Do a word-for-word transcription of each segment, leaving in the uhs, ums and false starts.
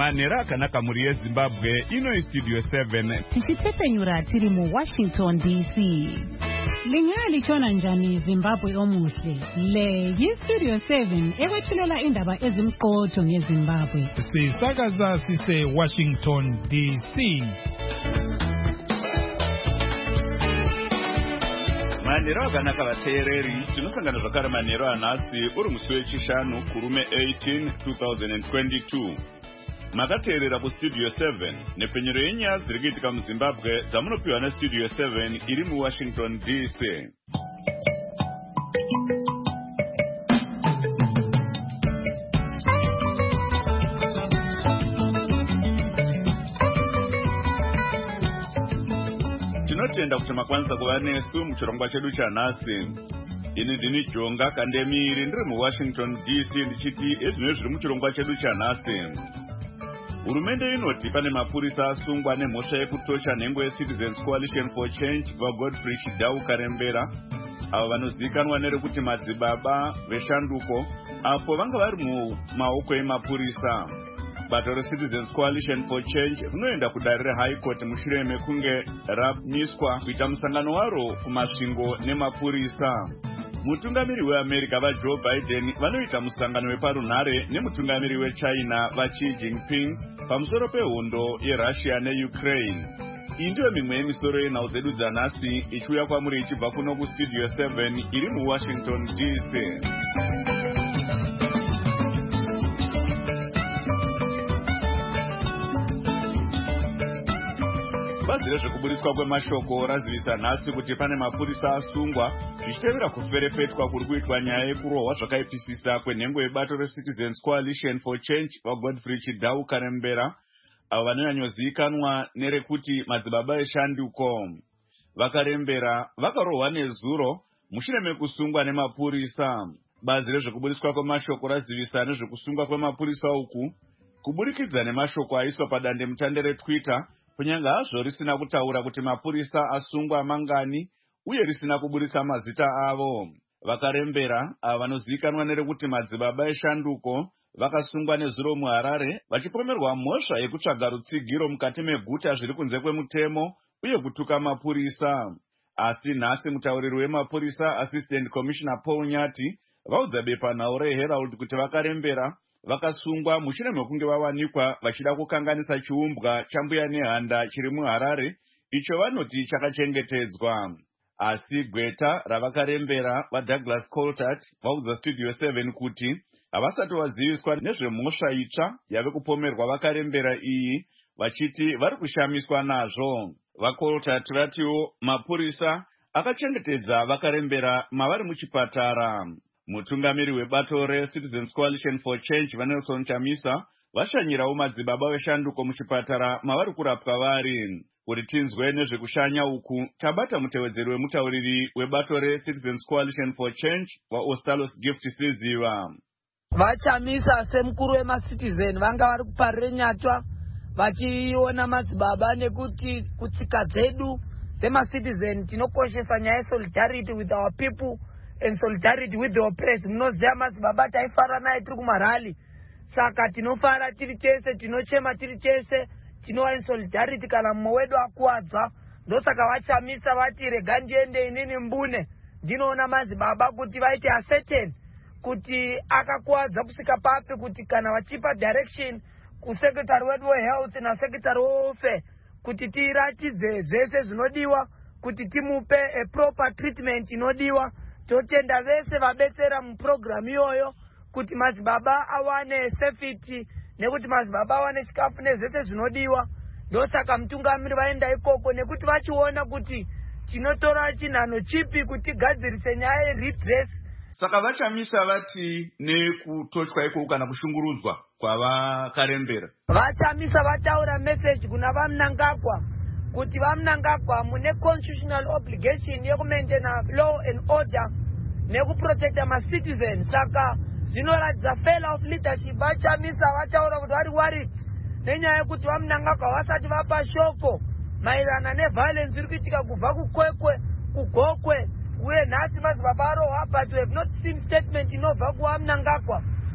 Manhero akanaka muri yeZimbabwe, ino Studio seven. Tichitepenyura tiri mu Washington D C. Lingali chona njani Zimbabwe omuhle. Le yi Studio seven ewethulela indaba ezimqotho ngeZimbabwe. Sisakaza sise Washington D C. Manhero akanaka vateereri, tinosangana zvakare manhero anhasi uri musi wechishanu kurume eighteen two thousand twenty-two. Makateerera kuStudio seven nepfenyuro yenyaya dziri kuitika muZimbabwe dzamunopiwa neStudio seven iri muWashington D C. Tinotenda kuti makwanisa kuva nesu muchirongwa chedu chanhasi. Ini ndini Jonga Kandemiri ndiri muWashington D C ndichiti ezvino zviri muchirongwa chedu chanhasi. Hurumende inoti pane mapurisa asungwa nemhosva yekutosha nhengo yeCitizens Coalition for Change vaGodfrey Chidau Karembera, avo vanozivikanwa nerekuti madzibaba veshanduko, apo vanga vari mumaoko emapurisa. Bato reCitizens Coalition for Change rinoenda kudare reHigh Court mushure mekunge ramiswa kuita musangano waro kumasvingo nemapurisa. Mutungamiri weAmerica vaJoe Biden vanoita musangano weparunhare nemutungamiri weChina vaXi Jinping pamusoro pehondo yeRussia neUkraine. Iyi ndiyo mimwe yemisoro yenhau dzedu dzanhasi ichiuya kwamuri ichibva kuno kuStudio seven iri muWashington D C. Bazi rezvekuburiswa kwemashoko razivisa nhasi kuti pane mapurisa asungwa zvichitevera kuferefetwa kuri kuitwa nyaya yekurohwa zvakaipisisa kwenhengo yebato reCitizens Coalition for Change vaGodfrey Chidau Karembera, avo vanonyanyozivikanwa nerekuti madzibaba eshanduko. Vakarembera vakarohwa nezuro mushure mekusungwa nemapurisa. Bazi rezvekuburiswa kwemashoko razivisa nezvekusungwa kwemapurisa uku kuburikidza nemashoko aiswa padandemutande reTwitter, kunyanga hazvo risina kutaura kuti mapurisa asungwa mangani uye risina kuburitsa mazita avo. Vakarembera ava vanozivikanwa nerekuti madzibaba eshanduko vakasungwa nezuro muHarare vachipomerwa mhosva yekutsvaga rutsigiro mukati meguta zviri kunze kwemutemo uye kutuka mapurisa. Asi nhasi mutauriri wemapurisa Assistant Commissioner Paul Nyati vaudza bepanhau reHerald kuti vakarembera vakasungwa mushure mekunge vawanikwa vachida kukanganisa chiumbwa chambuya nehanda chiri muHarare icho vanoti chakachengetedzwa. Asi gweta ravakarembera vaDouglas Coltart vaudza Studio seven kuti havasati vaziviswa nezvemhosva itsva yave kupomerwa vakarembera iyi, vachiti vari kushamiswa nazvo. VaColtart vatiwo mapurisa akachengetedza vakarembera mavari muchipatara. Mutungamiri webato reCitizens Coalition for Change vaNelson Chamisa vashanyirawo madzibaba veshanduko muchipatara mavari kurapwa vari. Kuti tinzwe nezvekushanya uku, tabata mutevedzeri wemutauriri webato reCitizens Coalition for Change vaOstalos Gift Siziva. Vachamisa semukuru wemaCitizen vanga vari kuparire nyatwa vachiona madzibaba nekuti kutsika dzedu dzemaCitizen tinokoshesa nyaya yesolidarity with our people and solidarity with the oppressed. Munoziva madzibaba taifara naye tiri kumarali, saka tinofara tiri chese, tinochema tiri chese, tinowa in solidarity kana mumwe wedu akuwadzwa. Ndosaka vachamisa vati rega ndiende inini mbune ndinoona madzibaba kuti vaite ascertain kuti akakuwadza kusika papi, kuti kana vachipa direction kusekretari wedu wehealth nasekretari weofe kuti tiratidze zvese zvinodiwa kuti timupe a proper treatment inodiwa. Totenda vese vabetsera muprogramu iyoyo kuti madzibaba awane safety nekuti madzibaba awane chikafu nezvese zvinodiwa. Ndosaka mutungamiri vaenda ikoko nekuti vachiona kuti tinotora chinhano chipi kuti gadzirise nyaya yeredress. Saka vachamisa vati nekutochwa ikoko kana kushungurudzwa kwavakarembera. Vachamisa vataura message kuna vaMnangagwa kuti vaMnangagwa mune constitutional obligation yekumaintaina law and order nekuprotecta maCitizen. Saka zvinoratidza failure of leadership. Vachamisa vataura kuti vari worried nenyaya yekuti vaMnangagwa vasati vapa shoko maererano neviolence iri kuitika kubva kuKwekwe kuGokwe uye nhasi madzibaba arohwa, but we have not seen statement inobva kuvaMnangagwa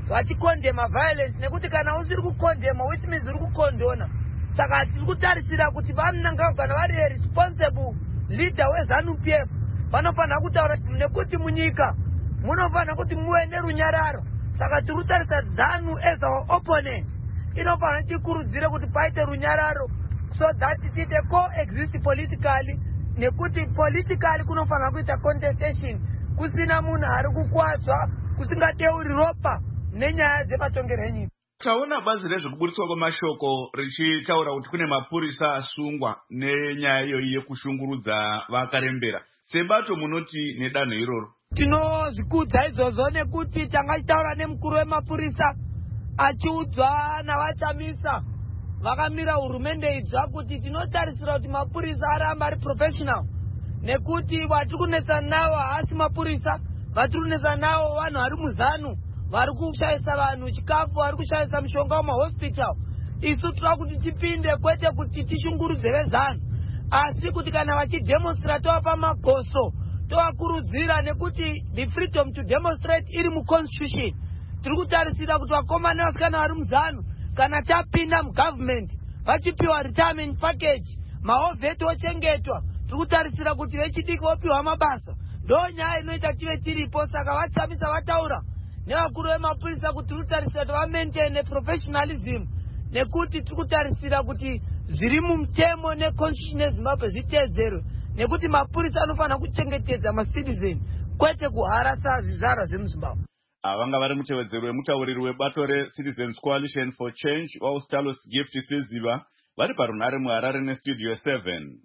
vachikondema violence nekuti kana usiri kukondema which means uri kukondona. Saka tiri kutarisira kuti vananga kana vari responsible leader weZANU P F vanofanira kutaura nekuti munyika munofanira kuti muve nerunyararo. Saka tiri kutarisa ZANU as our opponent inofanira tikurudzire kuti paite runyararo so that tiite coexist politically, nekuti politically kunofanira kuita contestation kusina munhu ari kukwadzwa kusingateuri ropa nenyaya dzematongero enyika. Taona bazi rezvekuburitswa kwemashoko richitaura kuti kune mapurisa asungwa nenyaya iyoyi yekushungurudza vakarembera. Sebato munoti nedanho iroro? Tinozvikudza izvozvo nekuti tanga tichitaura nemukuru wemapurisa achiudzwa navachamisa vakamira hurumende idzva kuti tinotarisira kuti mapurisa aramba ari professional, nekuti vatiri kunetsana navo haasi mapurisa, vatiri kunetsana navo vanhu vari muZANU vari kushayisa vanhu chikafu, vari kushayisa mishonga mumahospital. Isu tinoda kuti tipinde, kwete kuti tishungurudze veZANU, asi kuti kana vachidemonstrate tovapa magoso tovakurudzira, nekuti the freedom to demonstrate iri muconstitution. Tiri kutarisira kuti vakomana nevasikana vari muZANU kana tapinda mugovernment vachipiwa retirement package, mahovheti ochengetwa, tiri kutarisira kuti vechidiki vopiwa mabasa. Ndo nyaya inoita tive tiripo. Saka vachamisa vataura nevakuru vemapurisa kuti tiri kutarisira kuti vamaintaine professionalism, nekuti tiri kutarisira kuti zviri mumutemo neconstitution yeZimbabwe zviteedzerwe, nekuti mapurisa anofanira kuchengetedza macitizen kwete kuharasa zvizvarwa zvemuZimbabwe. Vanga vari mutevedzero wemutauriri webato reCitizens Coalition for Change Waustalos Gift Siziva vari parunhare muHarare nestudio seven.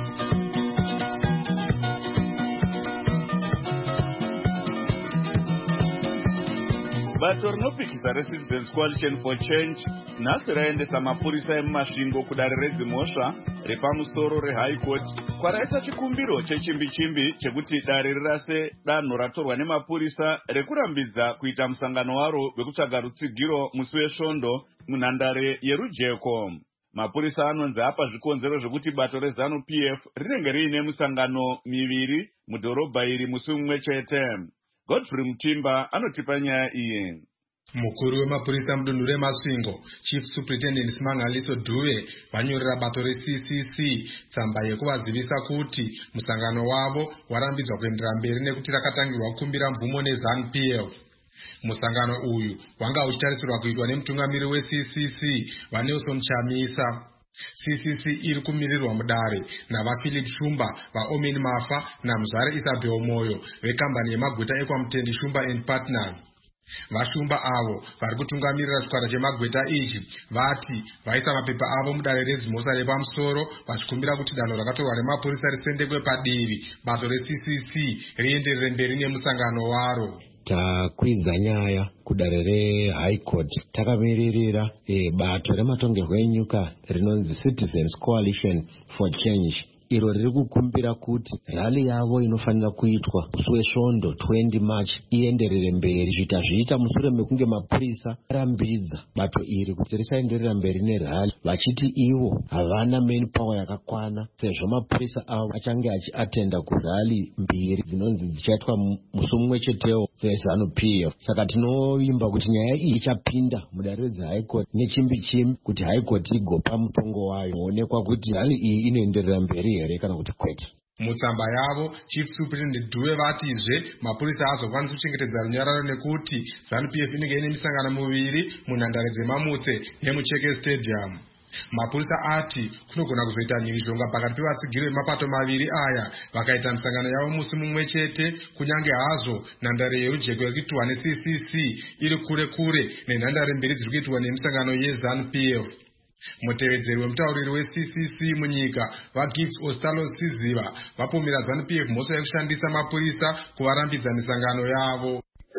Bato rinopikisa reCitizens Coalition for Change nhasi raendesa mapurisa emumasvingo kudare redzimhosva repamusoro reHigh Court kwaraisa chikumbiro chechimbi-chimbi chekuti dare rirase danho ratorwa nemapurisa rekurambidza kuita musangano waro wekutsvaga rutsigiro musi wesvondo munhandare yerujeko. Mapurisa anonzi apa zvikonzero zvekuti bato reZANU P F rinenge riine musangano miviri mudhorobha iri musi mumwe chete. Godfrey Mutimba anotipa nyaya iyi. Mukuru wemapurisa mudunhu remasvingo Chief Superintendent Simangaliso Dube vanyorera bato reC C C tsamba yekuvazivisa kuti musangano wavo warambidzwa kuendera mberi nekuti rakatangirwa kukumbira mvumo neZANU P F. Musangano uyu wanga uchitarisirwa kuitwa nemutungamiri weC C C vaNelson Chamisa. C C C iri kumirirwa mudare navaPhilip Shumba, vaOmen Mafa naMuzare Isabel Moyo vekambani yemagweta eKwaMutendi Shumba and Partners. Vashumba avo vari kutungamirira chikwata chemagweta ichi vati vaisa mapepa avo mudare redzimhosva repamusoro vachikumbira kuti danho rakatorwa nemapurisa risendekwe padivi bato reC C C rienderere mberi nemusangano waro. Takwidza nyaya kudare reHigh Court takamiririra e, bato rematongerwo enyika rinonzi Citizens Coalition for Change iro riri kukumbira kuti rali yavo inofanira kuitwa musi wesvondo twenty March ienderere mberi zviita zviita mushure mekunge mapurisa arambidza bato iri kuti risaenderera mberi nerali vachiti ivo havana main power yakakwana sezvo mapurisa avo achange achiatenda kurali mbiri dzinonzi dzichaitwa musi mumwe chetewo dzeZANU P F. Saka tinovimba kuti nyaya iyi ichapinda mudare reHigh Court nechimbi chimbi kuti High Court igopa mutongo wayo kuonekwa kuti hali iyi inoenderera mberi here kana kuti kwete. Mutsamba yavo Chief Superintendent Dube vatizve mapurisa azokwanisa kuchengetedza runyararo nekuti ZANU P F inenge ine misangano miviri munhandare dzemamutse nemuCheke Stadium. Mapurisa ati kunogona kuzoita mhirizhonga pakati pevatsigiri vemapato maviri aya vakaita misangano yavo musi mumwe chete, kunyange hazvo nhandare yerujeko iri kuitwa neC C C iri kure kure nenhandare mbiri dziri kuitwa nemisangano yeZANU P F. Mutevedzeri wemutauriri weC C C munyika vaGift Ostalos Siziva vapomera ZANU P F mhosva yekushandisa mapurisa kuvarambidza misangano yavo.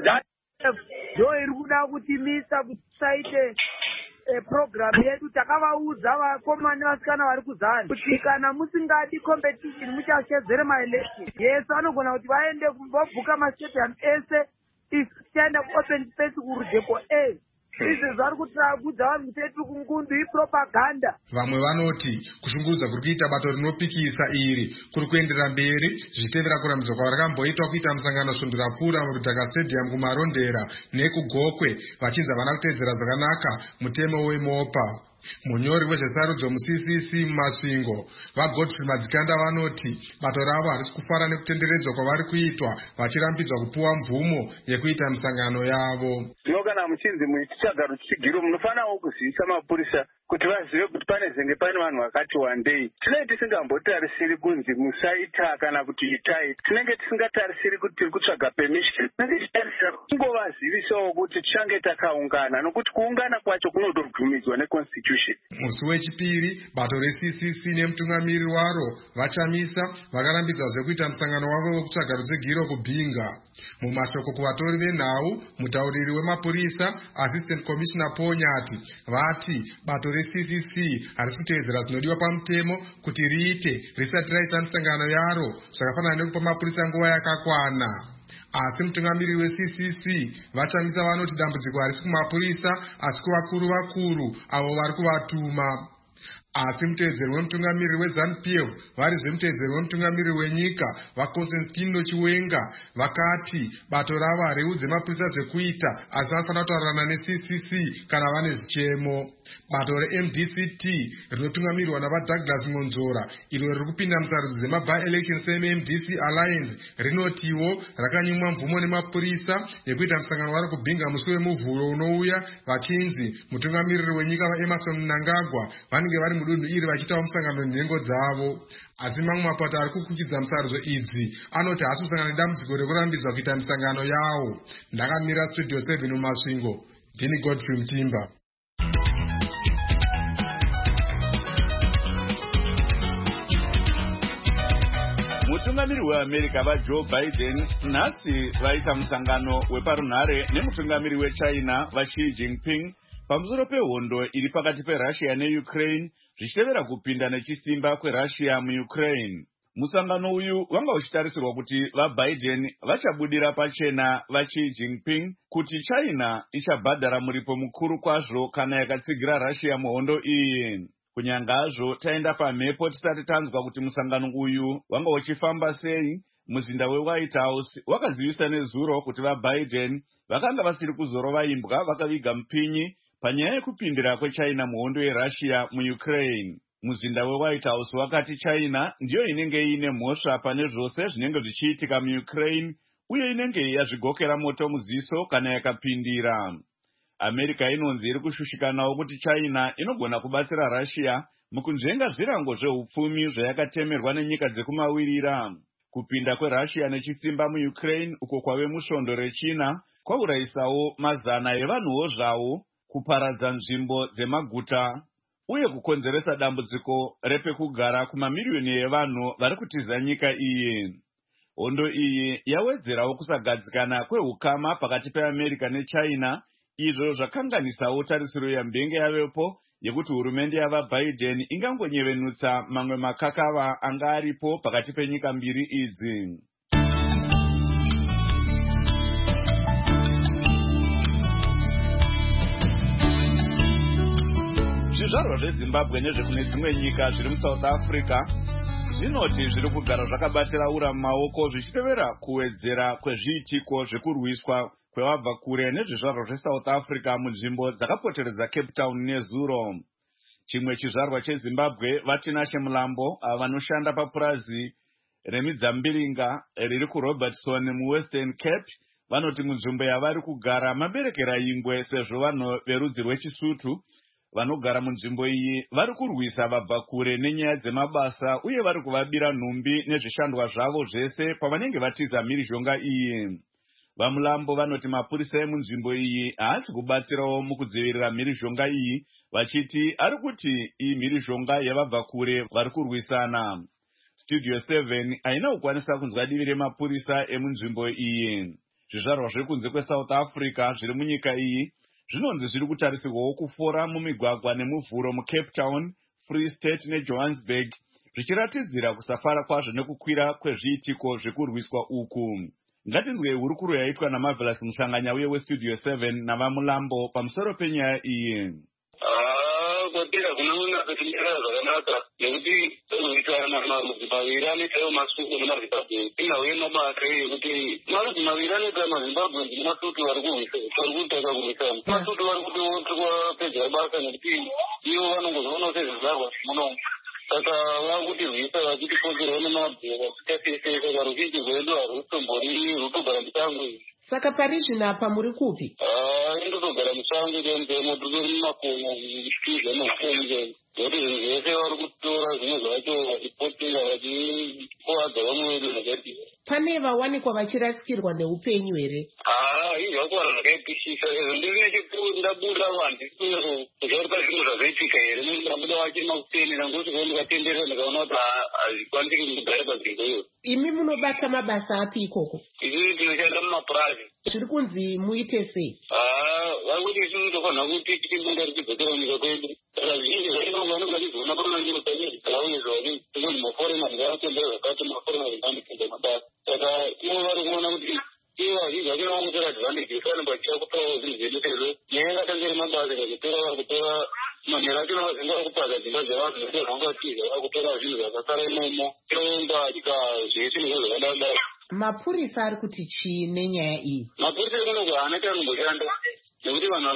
Ndo iri kuda kutimisa kuti tisaite program yedu. Takavaudza vakomana nevasikana vari kuZANU kuti kana musingadi competition muchashedzere maelection. Yes, vanogona kuti vaende vobhuka mastadium ese tichaenda kuopen space kurujeko A izvi zvari kutirakudza vanhu tetu kungundu ipropaganda. Vamwe vanoti kushungurudza kuri kuita bato rinopikisa iri kuri kuendera mberi zvichitevera kurambidzwa kwavarakamboitwa kuita musangano svundura pfuura murudhaka stadium kumarondera nekugokwe vachinzi havana kuteedzera zvakanaka mutemo wemopa. Munyori wezvesarudzo mu-C C C mumasvingo vaGodfrey Madzikanda vanoti bato ravo harisi kufara nekutenderedzwa kwavari kuitwa vachirambidzwa kupuwa mvumo yekuita misangano yavo. Zvino kana muchinzi muchigaro chigiro munofanawo kuzivisa mapurisa kuti vazive kuti pane zenge pane vanhu vakati wandei. Tinenge tisingambotarisiri kunzi musaita kana kuti itai. Tinenge tisingatarisiri kuti tiri kutsvaga permission. Tinenge tichitarisira kungovazivisawo kuti tichange takaungana nokuti kuungana kwacho kunotobvumidzwa neconstitution. Musi wechipiri bato re-C C C nemutungamiriri waro vachamisa vakarambidzwa zvekuita musangano wavo wekutsvaga rudzigiro kubhinga. Mumashoko kuvatori venhau mutauriri wemapurisa Assistant Commissioner Ponyati vati bato re-C C C harisi kuteedzera zvinodiwa pamutemo kuti riite risati raita misangano yaro zvakafanana nekupa mapurisa nguva yakakwana. Asi mutungamiriri we-C C C vachamisa vanoti dambudziko harisi kumapurisa asi kuvakuru vakuru avo vari kuvatuma. Asi muteedzeri wemutungamiriri weZANU-P F varizve muteedzeri wemutungamiriri wenyika vaConstantino Chiwenga vakati bato ravo hariudze mapurisa zvekuita asi vanofanira kutaurana ne-C C C kana vane zvichemo. Bato re-M D C T rinotungamirirwa navaDouglas Monzora iro riri kupinda musarudzo dzema-by-election seme-M D C Alliance rinotiwo rakanyimwa mvumo nemapurisa yekuita musangano wari kubhinga musi wemuvhuro unouya vachinzi mutungamiriri wenyika vaEmmerson Mnangagwa vanenge vari mudunhu iri vachiitawo musangano nenhengo dzavo. Asi mamwe mapato ari kukuchidza musarudzo idzi anoti haasi kusangana nedambudziko rekurambidzwa kuita misangano yawo. Ndakamira Studio seven mumasvingo, ndini Godfrey Mutimba. Mutungamiriri weAmerica vaJoe Biden nhasi vaita musangano weparunhare nemutungamiriri weChina vaXi Jinping pamusoro pehondo iri pakati peRussia neUkraine zvichitevera kupinda nechisimba kweRussia muUkraine. Musangano uyu wanga uchitarisirwa kuti vaBiden vachabudira pachena vaXi Jinping kuti China ichabhadhara muripo mukuru kwazvo kana yakatsigira Russia muhondo iyi. Kunyangazvo taenda pamhepo tisati tanzwa kuti musangano uyu wanga uchifamba sei, muzinda weWhite House wakazivisa nezuro kuti vaBiden vakanga vasiri kuzorova imbwa vakaviga mupinyi panyaya yekupindira kweChina muhondo yeRussia muUkraine. Muzinda weWhite House wakati China ndiyo inenge ine mhosva pane zvose zvinenge zvichiitika muUkraine uye inenge yazvigokera moto muziso kana yakapindira. America inonzi iri kushushikanawo kuti China inogona kubatsira Russia mukunzvenga zvirango zveupfumi zvayakatemerwa nenyika dzekumawirira. Kupinda kweRussia nechisimba muUkraine uko kwave musvondo rechina kwaurayisawo mazana evanhuwo zvavo, kuparadza nzvimbo dzemaguta uye kukonzeresa dambudziko repekugara kumamiriyoni evanhu vari kutiza nyika iyi. Hondo iyi yawedzerawo kusagadzikana kwehukama pakati peAmerica neChina, izvo zvakanganisawo tarisiro yambenge yavepo yekuti hurumende yavaBiden ingangonyevenutsa mamwe makakava anga aripo pakati penyika mbiri idzi. Zvizvarwa zveZimbabwe nezvekune dzimwe nyika zviri muSouth Africa zvinoti zviri kugara zvakabatira ura mumaoko zvichitevera kuwedzera kwezviitiko zvekurwiswa kwevabva kure nezvizvarwa zveSouth Africa munzvimbo dzakapoteredza Cape Town nezuro. Chimwe chizvarwa cheZimbabwe vaTinashe Mulambo vanoshanda papurazi remidzambiringa riri kuRobertson muWestern Cape vanoti munzvimbo yavari kugara maberekera ingwe sezvo vanhu verudzi rwechisutu vanogara munzvimbo iyi vari kurwisa vabva kure nenyaya dzemabasa uye vari kuvabira nhumbi nezvishandwa zvavo zvese pavanenge vatiza mhirizhonga iyi. VaMulambo vanoti mapurisa emunzvimbo iyi haasi kubatsirawo mukudzivirira mhirizhonga iyi vachiti ari kuti iyi mhirizhonga yavabva kure vari kurwisana. Studio seven haina kukwanisa kunzwa divi remapurisa emunzvimbo iyi. Zvizvarwa zvekunze kweSouth Africa zviri munyika iyi zvinonzi zviri kutarisirwawo kufora mumigwagwa nemuvhuro muCape Town, Free State neJohannesburg zvichiratidzira kusafara kwazvo nekukwira kwezviitiko zvekurwiswa uku. Ngatinzwe hurukuro yaitwa naMarvelous Musanganya uye weStudio seven navamulambo pamusoro penyaya iyi. Ah, kwatira kunoona kuti ndira zvakanaka nekuti unoita maviri anoitawo masuku nemazimbabwe inauye mabasa ekuti marudzi maviri anoita mazimbabwe nemasutu vari kutaka kurwisana. Masutu vari kutopedza basa nekuti ivo vanongozoona sezvizvarwa munomu. Saka vakuti rwisa vachitipotserawo nemabwe vachitapesesa saka ruzhinji rwedu harutombori rutogara musango. Saka pari zvino apa muri kupi? Ah, ndotogara musango ndemzemo turi mumakomo zvichiza makonge. Kuti zvinhu zvese vari kutora zvimwe zvacho vachipotera vachikuwadza vamwe vedu zvakati. Pane vawanikwa vachirasikirwa neupenyu here? Ah, izvi vakuwara zvakaipisisa. Ndine chikuru ndabuda vanhu zvauri pazvinhu zvazaitika here. Ndabuda vachiri makuteni nangoti kuva ndikatenderera ndikaona kuti hazvikwanisi kugara panzvimbo iyo. Imi munobata mabasa api ikoko? Isi tinoshanda mumapurazi. Zviri kunzi muite sei? Ah, vari kuti isi tofanira kuti tichibunda tichidzokera nyika kwedu. Saka zvinji zvainonga vanonga tizoona pamanjiro panyeri dzavauyezva kuti tinoti maforema ndingavatendera zvakati maforema zvindandipinda mabasa. Saka ivo vari kuona kuti ivo vazhinji vacho vanotora advantage vanenge vachida kutorawo zvinhu zvedu sezvo nyaya ingatangire mabasa kakutora vari kutora manhero acho navazinga vari kupaza dzimba dzevanhu nekuti zvangatiza vari kutora zvinhu zvakasara imomo tonga dika zvese nezvo zvakadadai. Mapurisa ari kuti chii nenyaya iyi? Mapurisa ekunoga haana chanomboshanda nekuti vanhu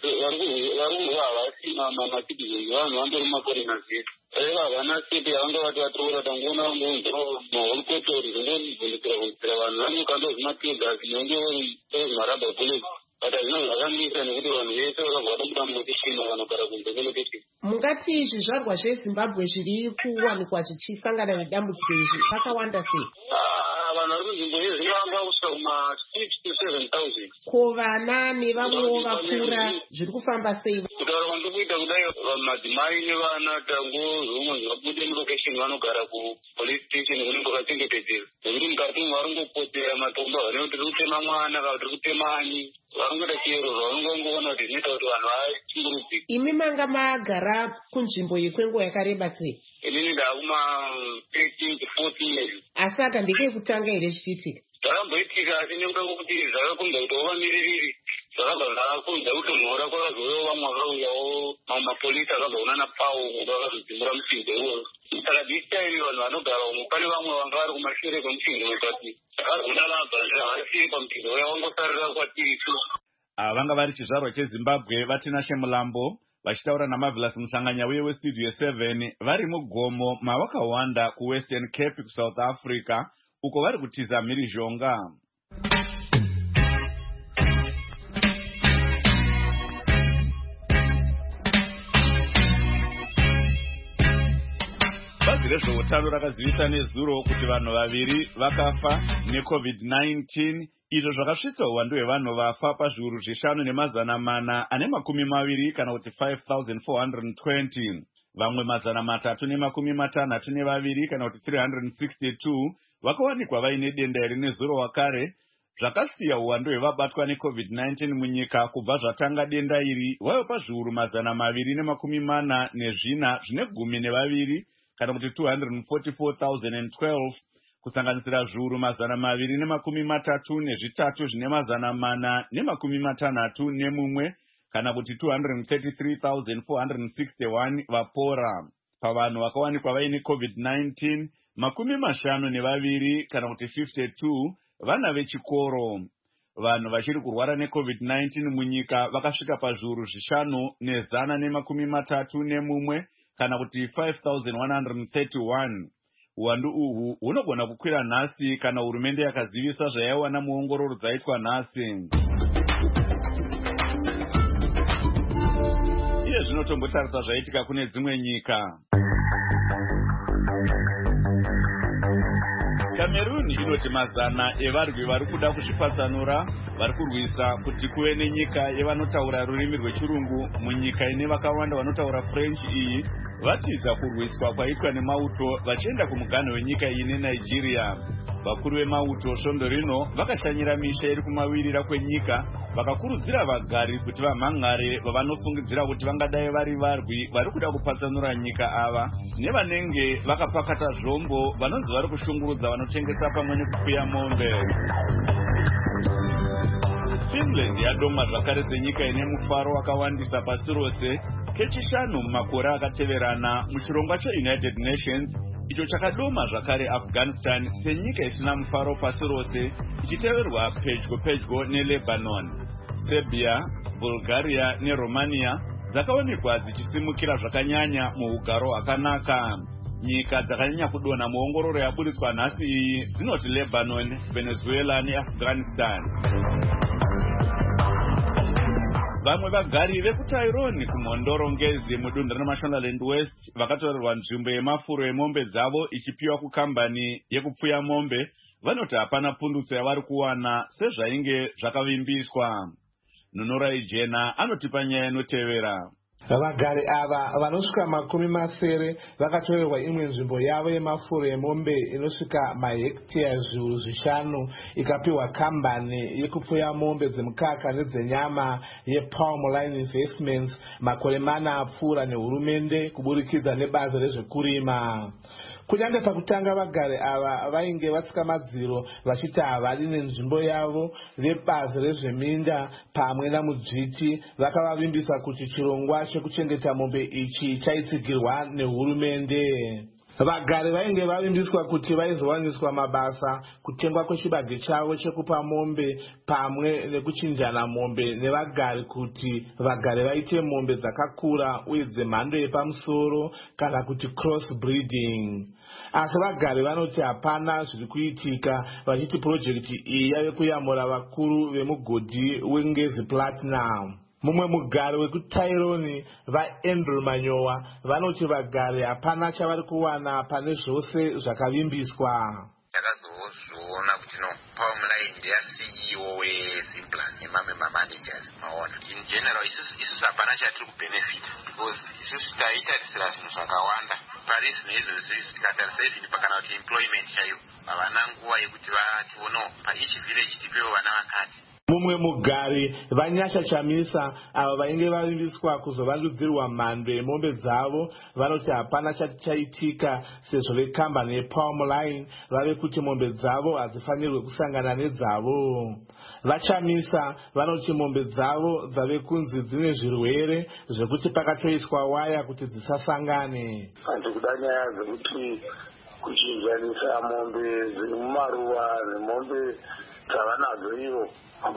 vari kurwa havasi macitizens vanhu vandori makorena zedu. Aiva havana seti yavanga vati vatora tangoona vangounzwa maholicotori zvongovhundukira vhundukira vanhu vanyuka ndozvimategasi nenge maraba bullets. But hazvina zvakamisa nekuti vanhu vese vakabva vatobuda munotichina vanogara kunze kwelocation. Mungati zvizvarwa zveZimbabwe zviri kuwanikwa zvichisangana nedambudziko izvi vakawanda sei? Vanhu vari kunzvimbo iyi zvingavanga kusvika kuma six to seven thousand. Ko vana nevamwewo vakura zviri kufamba sei? Kutaura kwandikuita kudai madzimai nevana tango zvomwe zvabude mulocation vanogara kupolice station kunenge kwakachengetedzera. Nekuti mukati umu vari kungopotera matombo vanenge tiri kutema mwana kana tiri kutema ani. Varongoda chero zvavanongoona kuti zvinoita kuti vanhu vachungurudzike. Imi manga magara kunzvimbo iyi kwenguva yakareba sei? Inini ndakuma thirteen to fourteen years. Asi aka ndekei kutanga here zvichiitika? Zvakamboitika asi nekuda kwokuti zvakakunza kuti wavamiririri zvakabva zvakakunza kutonhora kwakazouyawo vamwe vakauyawo mapolisi akabva kunana pawo vakazodzimbura mutsinzo iwoyo. Saka this time vanhu vanogara umo pane vamwe vanga vari kumashure kwemutsinzo wekati zvakagona vabva zvavasiye pamutsinzo uya wangosarira kwatiri tu. Vanga vari chizvarwa cheZimbabwe vatinashe mulambo vachitaura naMarvelous Musanganya uye weStudio seven vari mugomo mavakawanda kuWestern Cape kuSouth Africa uko vari kutiza mhirizhonga. Bazi rezveutano rakazivisa nezuro kuti vanhu vaviri vakafa neCovid nineteen, izvo zvakasvitsa uwandu hwevanhu vafa pazviuru zvishanu nemazana mana ane makumi maviri kana kuti five thousand four hundred twenty. Vamwe mazana matatu nemakumi matanhatu nevaviri kana kuti three hundred sixty-two vakawanikwa vaine denda iri nezuro wakare, zvakasiya uwandu hwevabatwa neCovid nineteen munyika kubva zvatanga denda iri waiva pazviuru mazana maviri nemakumi mana nezvina zvine gumi nevaviri kana kuti two hundred forty-four thousand twelve, kusanganisira zviuru mazana maviri nemakumi matatu nezvitatu zvine mazana mana nemakumi matanhatu nemumwe kana kuti two hundred thirty-three thousand four hundred sixty-one vapora. Pavanhu vakawanikwa vaine COVID nineteen, makumi mashanu nevaviri kana kuti fifty-two vana vechikoro. Vanhu vachiri kurwara neCovid nineteen munyika vakasvika pazviuru zvishanu nezana nemakumi matatu nemumwe kana kuti five thousand one hundred thirty-one. Uwandu uhu hunogona kukwira nhasi kana hurumende yakazivisa zvayaiwana muongororo dzaitwa nhasi. Iye zvinotombotarisa zvaitika kune dzimwe nyika. Cameroon inoti mazana evarwi vari kuda kuzvipatsanura vari kurwisa kuti kuve nenyika yevanotaura rurimi rwechirungu munyika ine vakawanda vanotaura French iyi vatiza kurwiswa kwaitwa nemauto vachienda kumuganho wenyika iyi neNigeria. Vakuru vemauto svondo rino vakashanyira misha iri kumawirira kwenyika vakakurudzira vagari kuti vamhan'are vavanofungidzira kuti vangadai vari varwi vari kuda kupatsanura nyika ava nevanenge vakapakata zvombo vanonzi vari kushungurudza vanotengesa pamwe nekupfuya mombe. Finland yadoma zvakare senyika ine mufaro wakawandisa pasi rose kechishanu mumakore akateverana muchirongwa cheUnited Nations, icho chakadoma zvakare Afghanistan senyika isina mufaro pasi rose, ichiteverwa pedyo pedyo neLebanon. Serbia, Bulgaria neRomania dzakaonekwa dzichisimukira zvakanyanya muugaro hwakanaka. Nyika dzakanyanya kudonha muongororo yaburitswa nhasi iyi dzinoti Lebanon, Venezuela neAfghanistan. Vamwe vagari vekutaironi kumhondorongezi mudunhu reMashonaland West vakatorerwa nzvimbo yemafuro emombe dzavo ichipiwa kukambani yekupfuya mombe vanoti hapana pundutso yavari kuwana sezvainge zvakavimbiswa. Nunurai Jena anotipa nyaya inotevera. Vagari ava vanosvika makumi masere vakatorerwa imwe nzvimbo yavo yemafuro emombe inosvika mahekteya zviuru zvishanu ikapiwa kambani yekupfuya mombe dzemukaka nedzenyama yePalm Line Investments makore mana apfuura nehurumende kuburikidza nebazi rezvekurima. Kunyange pakutanga vagari ava vainge vatsika madziro vachiti havadi nenzvimbo yavo, vebazi rezveminda pamwe namudzviti vakavavimbisa kuti chirongwa chekuchengeta mombe ichi chaitsigirwa nehurumende. Vagari vainge vavimbiswa kuti vaizowaniswa mabasa, kutengwa kwechibage chavo chekupa mombe pamwe nekuchinjana mombe nevagari kuti vagari vaite mombe dzakakura uye dzemhando yepamusoro kana kuti cross breeding. Asi vagari vanoti hapana zviri kuitika, vachiti projekti iyi yave kuyamura vakuru vemugodhi weNgezi Platinum. Mumwe mugari wekutaironi vaAndrew Manyowa vanoti vagari hapana chavari kuwana pane zvose zvakavimbiswa. Takazozviona kuti no Palm Line ndiya C E O weZimplan nemamwe mamanagers maona. In general isusu isusu hapana chatiri kubenefit because isusu taitarisira zvinhu zvakawanda. Paris neizvozvo tikatarisa izvi pakana kuti employment chaiyo havana nguva yekuti vatiwo paichi village tipewo vana vakati. Mumwe mugari Vanyasha Chamisa ava vainge vavimbiswa kuzovandudzirwa mhando yemombe dzavo vanoti hapana chati chaitika sezvo vekambani yePalm Line vave kuti mombe dzavo hadzifanirwe kusangana nedzavo. Vachamisa vanoti mombe dzavo dzave kunzi dzine zvirwere zvekuti pakatoiswa waya kuti dzisasangane. Handikuda nyaya dzekuti kuchinjanisa mombe dziri mumaruva nemombe dzavanadzo ivo.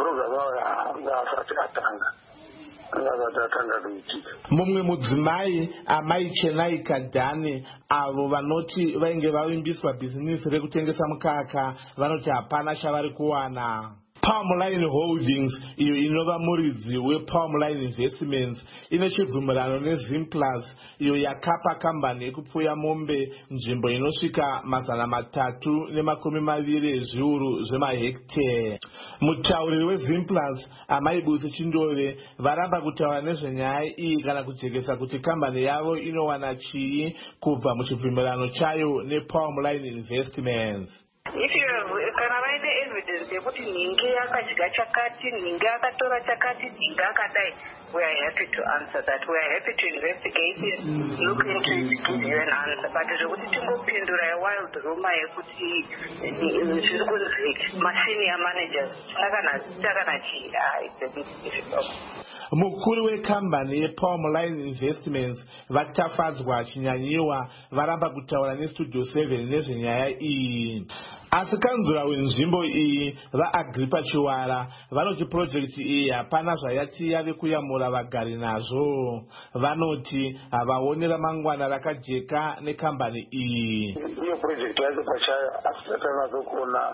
Mumwe mudzimai Amai Chenai Kadhani avo vanoti vainge vavimbiswa bhizinisi rekutengesa mukaka vanoti hapana chavari kuwana. Palm Line Holdings, iyo inova muridzi wePalm Line Investments, ine chibvumirano neZimplus, iyo yakapa kambani yekupfuya mombe nzvimbo inosvika mazana matatu nemakumi maviri ezviuru zvemahektere. Mutauriri weZimplus, Amai Busi Chindove, varamba kutaura nezvenyaya iyi kana kujekesa kuti kambani yavo inowana chii kubva muchibvumirano chayo nePalm Line Investments. If you have kana vaine evidence yekuti ninge yakadya chakati, ninge yakatora chakati, ninge akadai, we are happy to answer that. We are happy to investigate it, look into it, give you an answer. But zvekuti tingopindura wild rumor yekuti zviri kunzi masenior managers takana chii, it's a bit difficult. Mukuru wekambani yePalm Line Investments vatafadzwa chinyanyiwa varamba kutaura neStudio seven nezvenyaya iyi. Asi kanzura wenzvimbo iyi vaAgripa Chiwara vanoti projekti iyi hapana zvayati yave kuyamura vagari nazvo. Vanoti havaoni ramangwana rakajeka nekambani iyi. Iyo projekti yacho pachayo asi takanatsokuona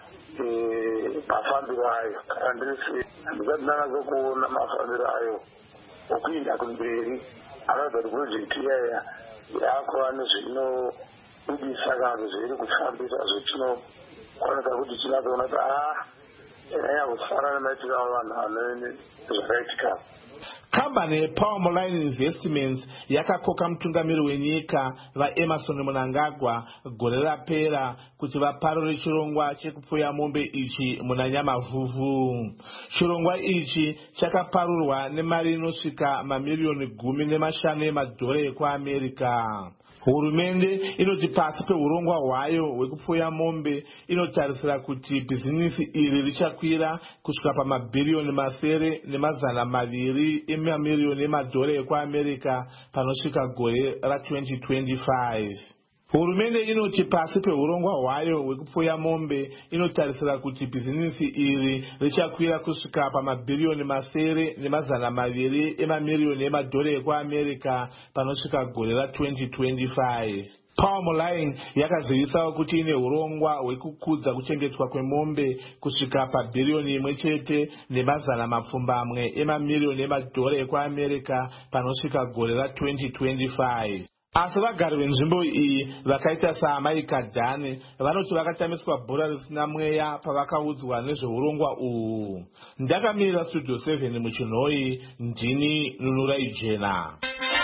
mafambiro ayo. Handisi handisati ndakatsokuona mafambiro ayo okuinda kumberi. Anoita kuti projekti iyaya yakuva nezvino budisa kana zviri kufambisa zvetinokwanisa kuti tinazoona kuti ah nyaya kufanana nemaitiro avanhu vanene zvakaitika. Kambani yePalm Line Investments yakakoka mutungamiri wenyika vaEmerson Mnangagwa gore rapera kuti vaparure chirongwa chekupfuya mombe ichi muna Nyamavhuvhu. Chirongwa ichi chakaparurwa nemari inosvika mamiliyoni gumi nemashanu emadhora ekuAmerika. Hurumende inoti pasi peurongwa hwayo hwekupfuya mombe inotarisira kuti bhizinisi iri richakwira kusvika pamabhiriyoni masere nemazana maviri emamiriyoni emadhora ekuamerica panosvika gore ra-twenty twenty-five. Hurumende inoti pasi peurongwa hwayo hwekupfuya mombe inotarisira kuti bhizinisi iri richakwira kusvika pamabhiriyoni masere nemazana maviri emamiriyoni emadhora ekuamerica panosvika gore ra-twenty twenty-five. Palm Line yakazivisawo kuti ine urongwa hwekukudza kuchengetwa kwemombe kusvika pabhiriyoni imwe chete nemazana mapfumbamwe emamiriyoni emadhora ekuamerica panosvika gore ra-twenty twenty-five. Asi vagari venzvimbo iyi vakaita saamai Kadhani vanoti vakatamiswa bhora risina mweya pavakaudzwa nezveurongwa uhu. Ndakamirira Studio seven muchinhoi, ndini Nunura Ijena.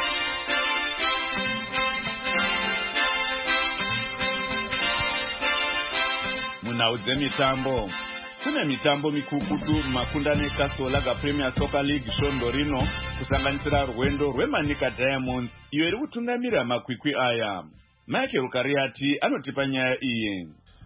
Munhau dzemitambo. Kune mitambo mikukutu makundano eCastle Lager Premier Soccer League svondo rino kusanganisira rwendo rwemanika Diamonds iyo iri kutungamirira makwikwi aya. Michael Kariati anotipa nyaya iyi.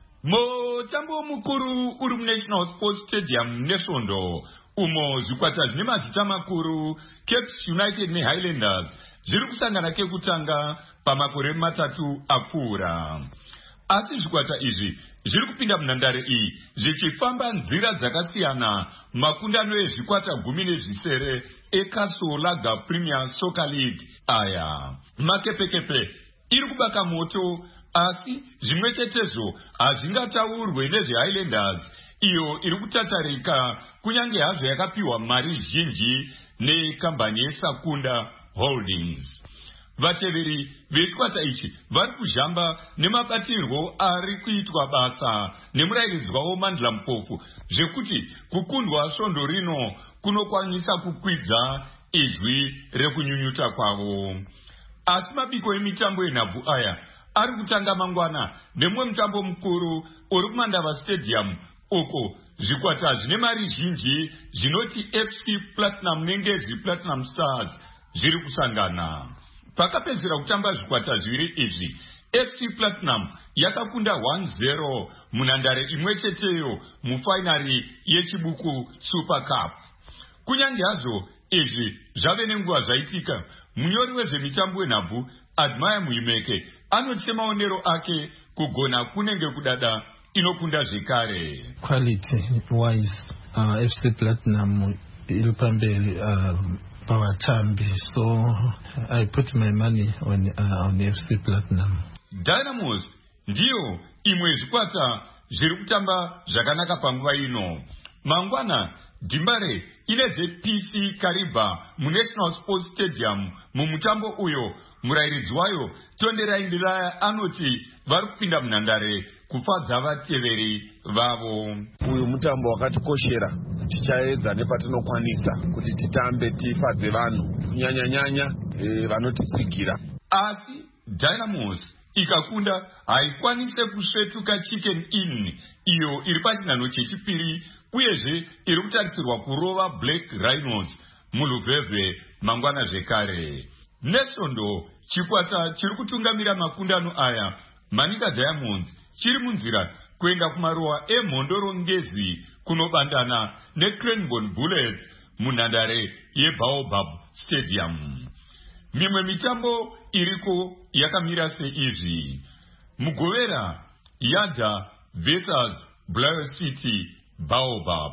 Mutambo mukuru uri muNational Sports Stadium nesvondo umo zvikwata zvine mazita makuru Cape United neHighlanders zviri kusangana kekutanga pamakore matatu apfuura. Asi zvikwata izvi zviri kupinda munhandare iyi zvichifamba nzira dzakasiyana makundano ezvikwata gumi nezvisere eCastle Lager Premier Soccer League aya. Makepekepe iri kubaka moto, asi zvimwe chetezvo hazvingataurwe nezveHighlanders iyo iri kutatarika kunyange hazvo yakapiwa mari zhinji nekambani yeSakunda Holdings. Vateveri vechikwata ichi vari kuzhamba nemabatirwo ari kuitwa basa nemurairidzi wavo Mandla Mpofu zvekuti kukundwa svondo rino kunokwanisa kukwidza izwi rekunyunyuta kwavo. Asi mabiko emitambo enhabvu aya ari kutanga mangwana nemwe mutambo mukuru uri kuMandava Stadium uko zvikwata zvine mari zhinji zvinoti F C Platinum neNgezi Platinum Stars zviri kusangana. Pakapedzera kutamba zvikwata zviviri izvi, F C Platinum yakakunda one zero munhandare imwe cheteyo mufainari yechibuku Super Cup. Kunyange hazvo izvi zvave nenguva zvaitika, munyori wezvemitambo wenhabvu Admire Muimeke anoti maonero ake kugona kunenge kudada inokunda zvekare. Quality wise, uh, F C Platinum iri pamberi uh, pavatambi, so I put my money on uh, on F C Platinum. Dynamos ndiyo imwe zvikwata zviri kutamba zvakanaka panguva ino. Mangwana Dimbare ineze P C Kariba muNational Sports Stadium mumutambo uyo murairidzi wayo Tonderai Ndilaya anoti vari kupinda munhandare kufadza vateveri vavo. Uyu mutambo wakatikoshera, tichaedza nepatinokwanisa kuti titambe tifadze vanhu kunyanya nyanya e, vanotitsigira. Asi Dynamos ikakunda haikwanise kusvetuka Chicken Inn iyo iri pachinhano chechipiri uyezve iri kutarisirwa kurova Black Rhinos muluvhevhe mangwana zvekare. Nesvondo chikwata chiri kutungamira makundano aya Manika Diamonds chiri munzira kuenda kumaruwa eMhondoro Ngezi kunobandana neCranbourne Bullets munhandare yeBaobab Stadium. Mimwe mitambo iriko yakamira seizvi: Mugovera Yadza versus Blair City Baobab,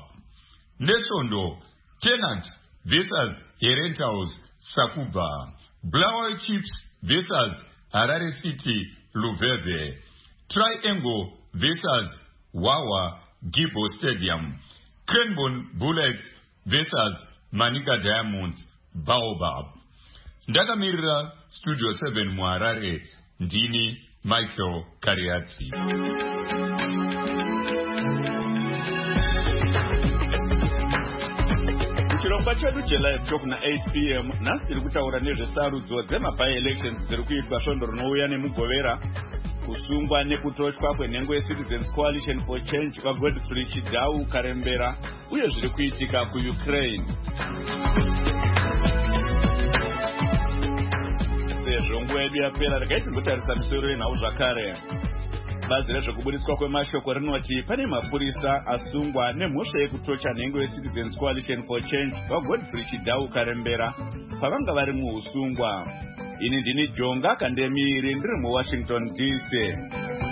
Nesvondo Tenant versus Herentals Sakuba, Blair Chiefs versus Harare City Luveve, Triangle versus Wawa Gibo Stadium, Cranbourne Bullets versus Manika Diamonds Baobab. Ndakamirira Studio seven muHarare, ndini Michael Kariati. Chirongwa chedu chelive talk na eight p m nhasi tiri kutaura nezvesarudzo dzemaby elections dziri kuitwa svondo rinouya nemugovera kusungwa nekutochwa kwenhengo yeCitizens Coalition for Change kwaGodfrey Chidau Karembera uye zviri kuitika kuUkraine. sezvo nguva yedu yapera regai tingotarisa misoro yenhau zvakare. Bazi rezvekuburitswa kwemashoko rinoti pane mapurisa asungwa nemhosva yekutocha nhengo yeCitizens Coalition for Change vaGodfrey Chidau Karembera pavanga vari muusungwa. Ini ndini Jonga Kandemiri ndiri muWashington D C.